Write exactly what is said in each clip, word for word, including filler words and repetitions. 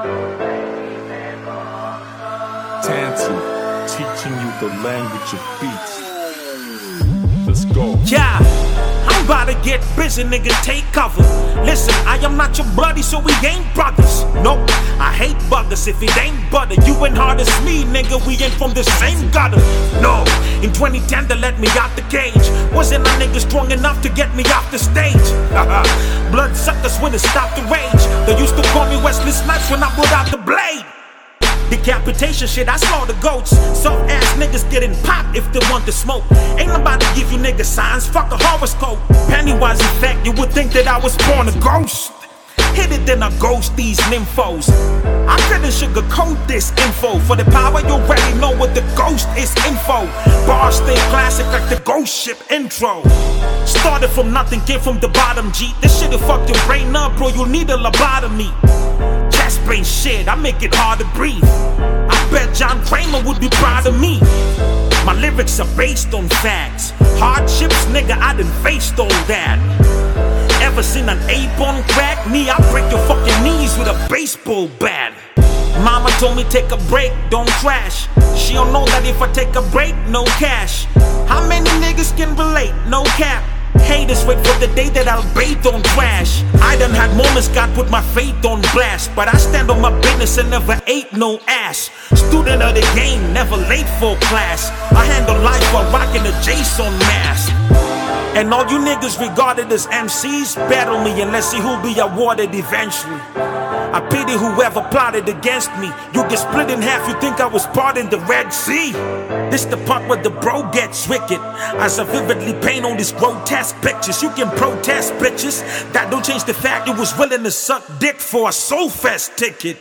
Tanty, teaching you the language of beats. Let's go. Yeah, I'm about to get busy, nigga, take cover. Listen, I am not your buddy, so we ain't brothers. Nope, I hate buggers if it ain't butter. You ain't hard as me, nigga, we ain't from the same gutter. No, in twenty ten they let me out the cage. Wasn't a nigga strong enough to get me off the stage. Blood suckers when it stopped the rage. They used to call me Wesley Snipes when I pulled out the blade. Decapitation shit, I saw the goats. Soft ass niggas getting popped if they want to smoke. Ain't nobody give you niggas signs, fuck a horoscope. Pennywise effect, you would think that I was born a ghost. Hit it then I ghost these nymphos. I couldn't sugarcoat this info. For the power you already know what the ghost is info. Bars stay classic like the ghost ship intro. Started from nothing, came from the bottom, G. This shit'll fuck your brain up, bro, you need a lobotomy. Brain shit, I make it hard to breathe. I bet John Kramer would be proud of me. My lyrics are based on facts. Hardships, nigga, I done faced all that. Ever seen an ape on crack? Me, I break your fucking knees with a baseball bat. Mama told me take a break, don't crash. She don't know that if I take a break, no cash. How many niggas can relate? No cap. Haters wait for the day that I'll bait on trash. I done had moments God put my faith on blast, but I stand on my business and never ate no ass. Student of the game, never late for class. I handle life while rocking a Jason mask. And all you niggas regarded as M Cs, battle me and let's see who'll be awarded eventually. I pity whoever plotted against me. You get split in half, you think I was part in the Red Sea. This the part where the bro gets wicked. As I vividly paint on these grotesque pictures. You can protest, bitches. That don't change the fact you was willing to suck dick for a Soul Fest ticket.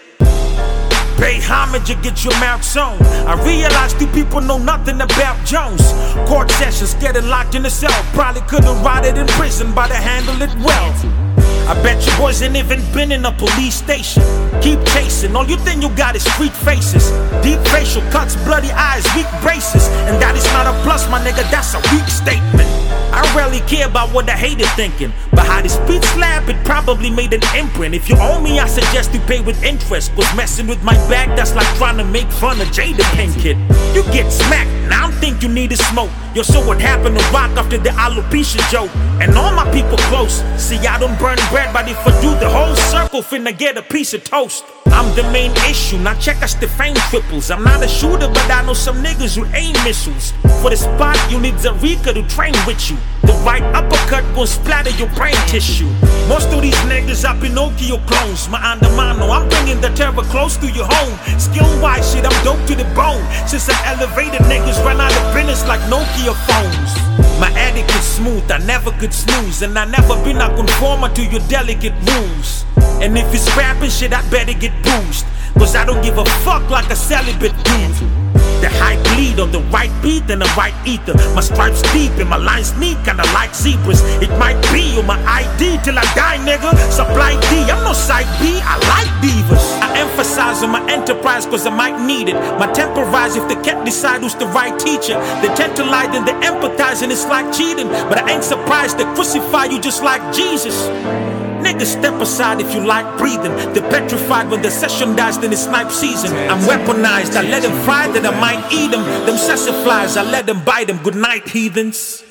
Pay homage or get your mouth sewn. I realized you people know nothing about Jones. Court sessions, getting locked in a cell. Probably could've rotted in prison, but I handled it well. I bet you boys ain't even been in a police station. Keep chasing, all you think you got is street faces. Deep facial cuts, bloody eyes, weak braces. And that is not a plus, my nigga, that's a weak statement. I rarely care about what the hater thinking, but how this beat slap, it probably made an imprint. If you owe me, I suggest you pay with interest. Cause messing with my bag, that's like trying to make fun of Jada Pinkett. You get smacked, now I don't think you need a smoke. Yo, so what happened to rock after the alopecia joke? And all my people close. See, I don't burn bread, but if I do, the whole circle finna get a piece of toast. I'm the main issue, now check us the fame triples. I'm not a shooter, but I know some niggas who aim missiles. For the spot, you need Zarika to train with you. The right uppercut gon' splatter your brain tissue. Most of these niggas are Pinocchio clones. My Andamano, I'm bringing the terror close to your home. Skill-wise shit, I'm dope to the bone. Since I elevated niggas run out of business like Nokia phones. My etiquette's smooth, I never could snooze. And I never been a conformer to your delicate rules. And if it's rapping shit, I better get boosted. Cause I don't give a fuck like a celibate dude. The high bleed on the right beat and the right ether. My stripes deep and my lines neat, kinda like zebras. It might be on my I D till I die, nigga. Supply D, I'm no side B, I like divas. I emphasize on my enterprise cause I might need it. My temporize if they can't decide who's the right teacher. They tend to lie then they empathize and it's like cheating. But I ain't surprised they crucify you just like Jesus. Niggas step aside if you like breathing. They're petrified when the session dies, then it's snipe season. I'm weaponized, I let them fry that I might eat them. Them flies, I let them bite them. Good night, heathens.